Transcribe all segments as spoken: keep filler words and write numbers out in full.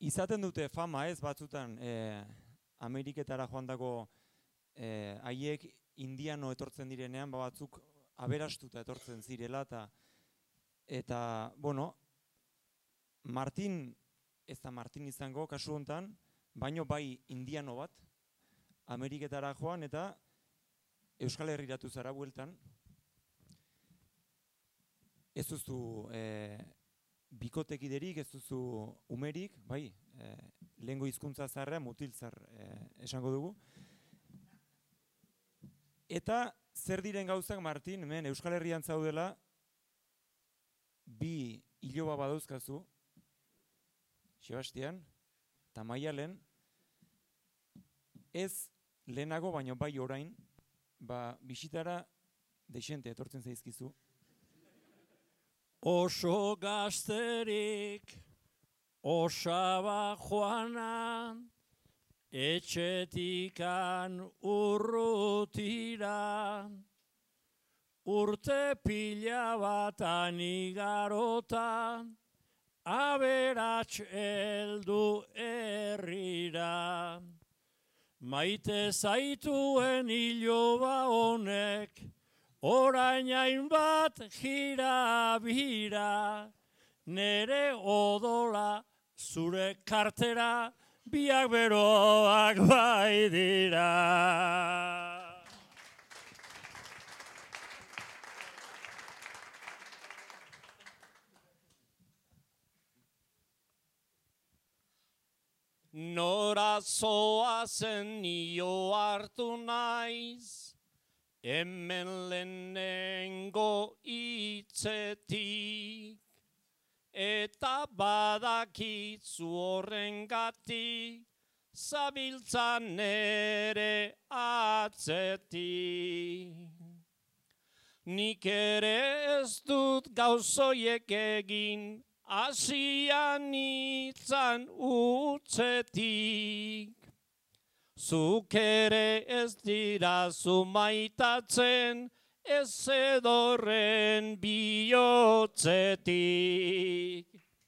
izaten dute fama ez batzutan e, Ameriketara joandako e, haiek indiano etortzen direnean, ba batzuk aberastuta etortzen zirela, eta, eta bueno, Martin, ez da Martin izango kasu hontan, baino bai indiano bat, Ameriketara joan eta Euskal Herriratu zara bueltan. Ez duzu e, bikotekiderik, ez duzu umerik, bai, e, lehengo hizkuntza zaharra, mutiltzar e, esango dugu. Eta zer diren gauzak, Martin, hemen Euskal Herrian zaudela, bi iloba badauzkazu, Sebastian, eta Maialen, ez lehenago, baino bai orain, ba, bisitara deixente etortzen zaizkizu. Oso gazterik, osaba joanan, etxetikan urrutira, urte pila batan igarotan, aberats heldu herrira. Maite zaituen iloba honek, orain hainbat jira bira, nere odola zure kartera, biak beroak bai dira. Nora zoazen nio hartu naiz, hemen lehenengo hitzetik, eta badakitzu horrengatik, zabiltzan nere atzetik. Nik ere ez dut gauzoiek egin, asian itzan utzetik. Zuk ere ez dirazu maitatzen, ez edorren bihotzetik.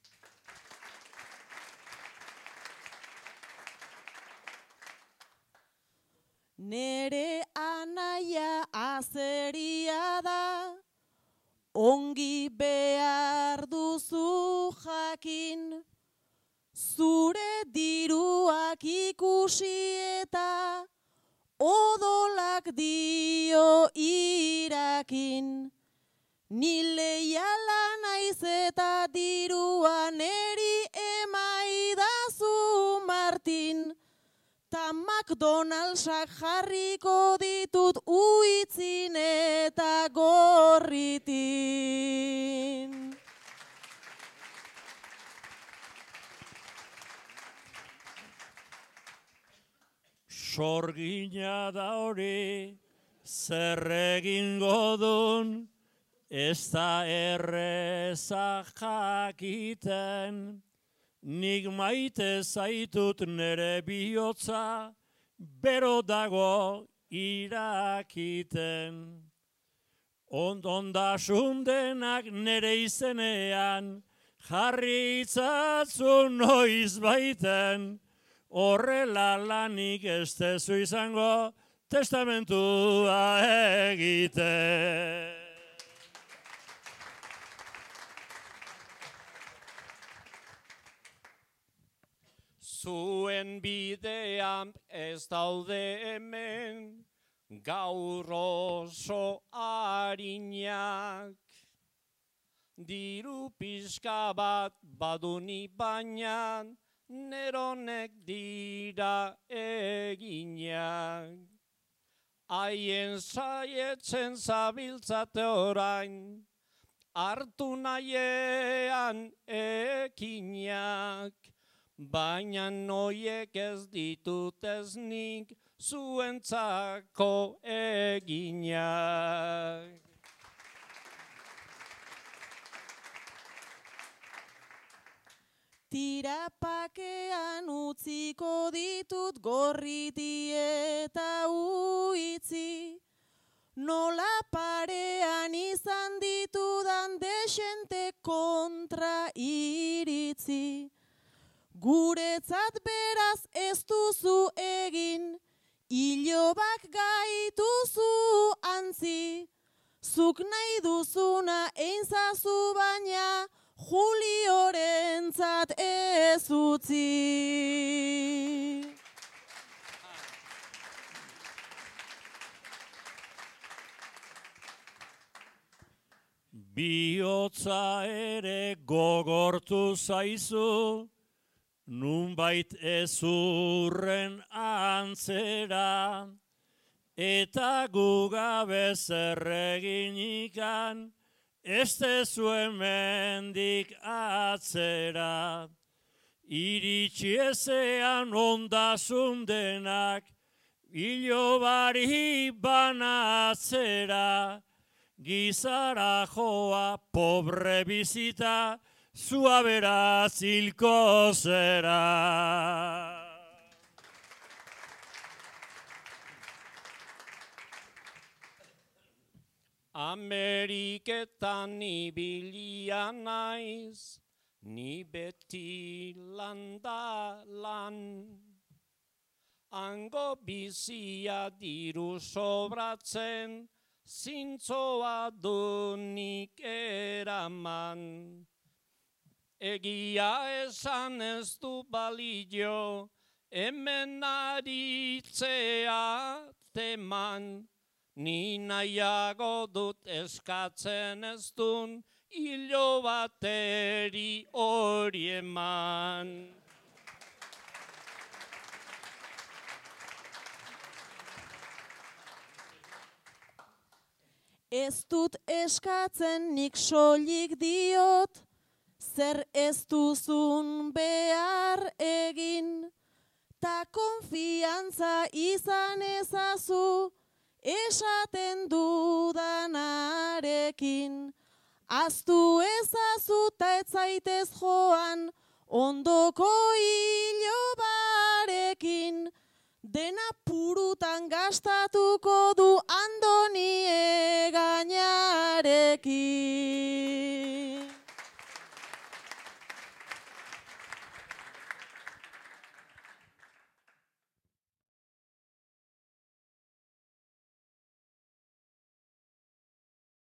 Nere anaia azeria da, ongi behar duzu jakin, zure diruak ikusi eta odolak dio irakin. Ni leiala naiz eta dirua neri emaidazu Martin, ta McDonald'sak jarriko ditut uitzin eta gorritin. Sorgina da hori, zer egingo dun, ez da erreza jakiten, nik maite zaitut nere bihotza, bero dago irakiten. Ondondasun denak nere izenean, jarri itzatzu noiz baiten, horrela lanik ez tezu izango, testamentua egiten. Zuen bidean ez daude hemen, gaur oso harinak. Diru pixka bat baduni baina, neronek dira eginak. Haien saietzen zabiltzate orain, hartu nahiean ekinak. Baina noiek ez ditut ez nik zuentzako eginak. Tirapakean utziko ditut gorriti eta uitzi, nola parean izan ditudan desente kontra iritzi. guretzat beraz ez duzu egin, ilobak gaituzu antzi, zuk nahi duzuna einzazu baina, Juliorentzat ez utzi. Bihotza ere gogortu zaizu, nunbait ezurren antzera, eta gu gabe zer eginikan, ez tezu hemendik atzera. Iritsi ezean ondasun denak, ilobari banatzera, gizara joa pobre bizita, zua beraz hilko zera. Ameriketan ibilia naiz, ni beti landa lan. Hango bizia diru sobratzen, zintzoa dunik eraman. Egia esan ez du balio, hemen aritzea teman. Ni nahiago dut eskatzen ez dun, hilo bateri hori eman. Ez dut eskatzen nik soilik diot, zer ez duzun behar egin, ta konfiantza izan ezazu, esaten dudanarekin. Aztu ezazu ta ez zaitez joan, ondoko ilobarekin, dena purutan gastatuko du Andoni egainarekin.